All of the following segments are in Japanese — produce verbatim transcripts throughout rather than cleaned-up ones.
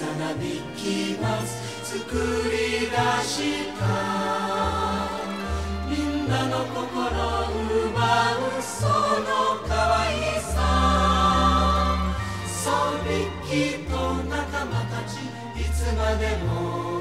さなミッキーマウス作り出したみんなの心を奪うその可愛さそうミッキーと仲間たちいつまでも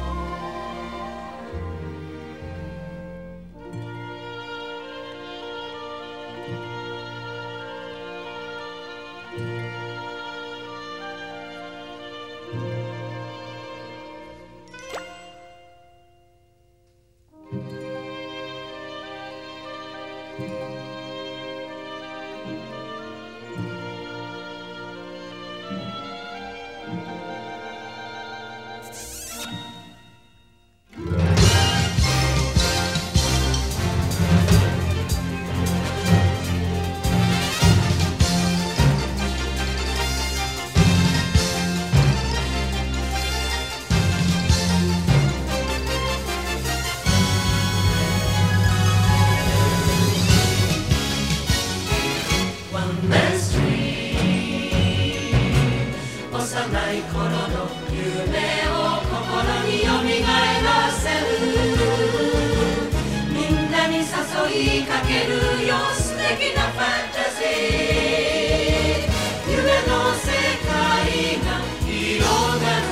幼い頃の夢を心によみがえらせるみんなに誘いかけるよ素敵なファンタジー夢の世界が広がる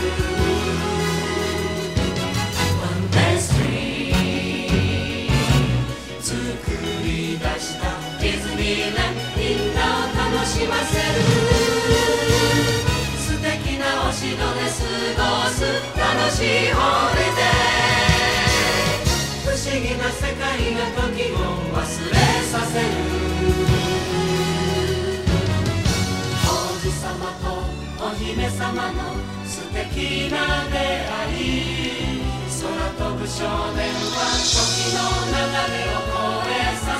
One Day Street 作り出したディズニーランドみんなを楽しませるお城で過ごす楽しいホリデー不思議な世界が時を忘れさせる王子様とお姫様の素敵な出会い空飛ぶ少年は時の流れを超えさ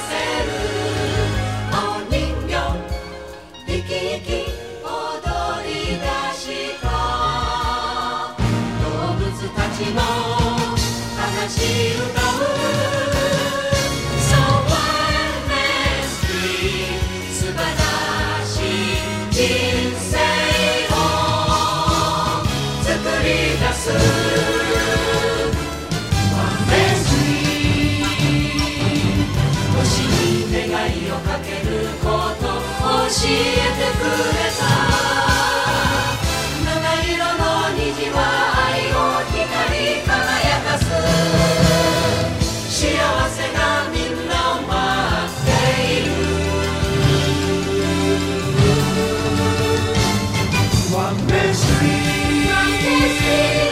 せるお人形生き生き踊り出したたちも話歌う So wondrously 素晴らしい人生を作り出す Wondrously 星に願いをかけること教えてくれた七色の虹は光り輝かす幸せがみんなを待っている One Day Street